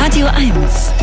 Radio 1.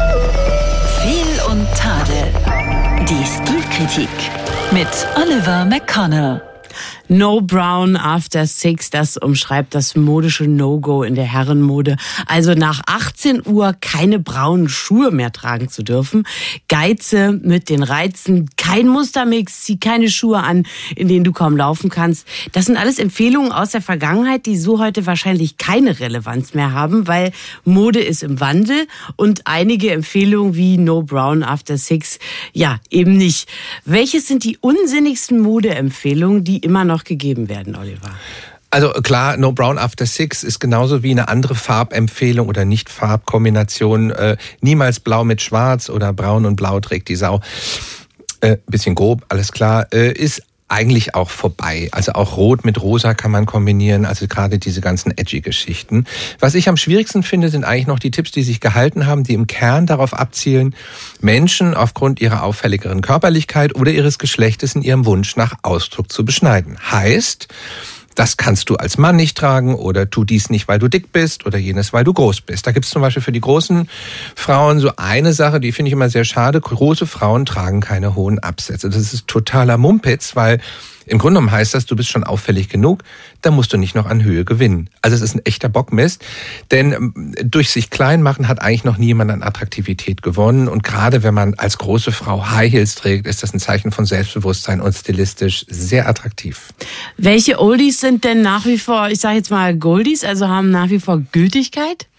Fehl und Tadel. Die Stilkritik mit Oliver McConnell. No Brown After 6, das umschreibt das modische No-Go in der Herrenmode. Also nach 18 Uhr keine braunen Schuhe mehr tragen zu dürfen. Geize mit den Reizen, kein Mustermix, zieh keine Schuhe an, in denen du kaum laufen kannst. Das sind alles Empfehlungen aus der Vergangenheit, die so heute wahrscheinlich keine Relevanz mehr haben, weil Mode ist im Wandel und einige Empfehlungen wie No Brown After 6, ja, eben nicht. Welches sind die unsinnigsten Modeempfehlungen, die immer noch gegeben werden, Oliver? Also klar, No Brown After 6 ist genauso wie eine andere Farbempfehlung oder Nicht-Farbkombination. Niemals Blau mit Schwarz oder Braun und Blau trägt die Sau. Bisschen grob, alles klar. Ist eigentlich auch vorbei. Also auch Rot mit Rosa kann man kombinieren, also gerade diese ganzen edgy Geschichten. Was ich am schwierigsten finde, sind eigentlich noch die Tipps, die sich gehalten haben, die im Kern darauf abzielen, Menschen aufgrund ihrer auffälligeren Körperlichkeit oder ihres Geschlechtes in ihrem Wunsch nach Ausdruck zu beschneiden. Heißt, das kannst du als Mann nicht tragen oder tu dies nicht, weil du dick bist oder jenes, weil du groß bist. Da gibt es zum Beispiel für die großen Frauen so eine Sache, die finde ich immer sehr schade. Große Frauen tragen keine hohen Absätze. Das ist totaler Mumpitz, weil im Grunde genommen heißt das, du bist schon auffällig genug, da musst du nicht noch an Höhe gewinnen. Also es ist ein echter Bockmist, denn durch sich klein machen hat eigentlich noch niemand an Attraktivität gewonnen. Und gerade wenn man als große Frau High Heels trägt, ist das ein Zeichen von Selbstbewusstsein und stilistisch sehr attraktiv. Welche Oldies sind denn nach wie vor, ich sage jetzt mal Goldies, also haben nach wie vor Gültigkeit?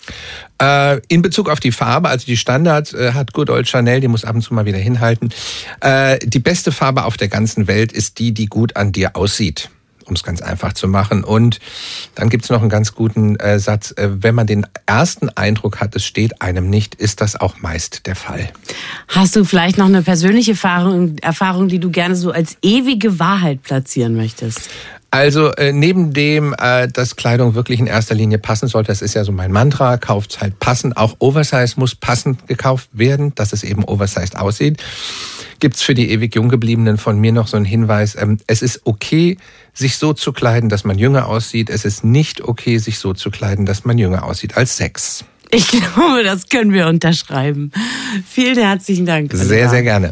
In Bezug auf die Farbe, also die Standard hat Good Old Chanel, die muss ab und zu mal wieder hinhalten. Die beste Farbe auf der ganzen Welt ist die gut an dir aussieht, um es ganz einfach zu machen. Und dann gibt's noch einen ganz guten Satz, wenn man den ersten Eindruck hat, es steht einem nicht, ist das auch meist der Fall. Hast du vielleicht noch eine persönliche Erfahrung, die du gerne so als ewige Wahrheit platzieren möchtest? Also neben dem, dass Kleidung wirklich in erster Linie passen sollte, das ist ja so mein Mantra, kauft's halt passend. Auch Oversize muss passend gekauft werden, dass es eben oversized aussieht. Gibt's für die ewig Junggebliebenen von mir noch so einen Hinweis, es ist okay, sich so zu kleiden, dass man jünger aussieht. Es ist nicht okay, sich so zu kleiden, dass man jünger aussieht als Sex. Ich glaube, das können wir unterschreiben. Vielen herzlichen Dank. Sehr, sehr gerne.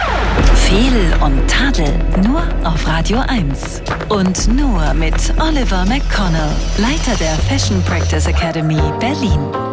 Fehl und Tadel nur auf Radio 1. Und nur mit Oliver McConnell, Leiter der Fashion Practice Academy Berlin.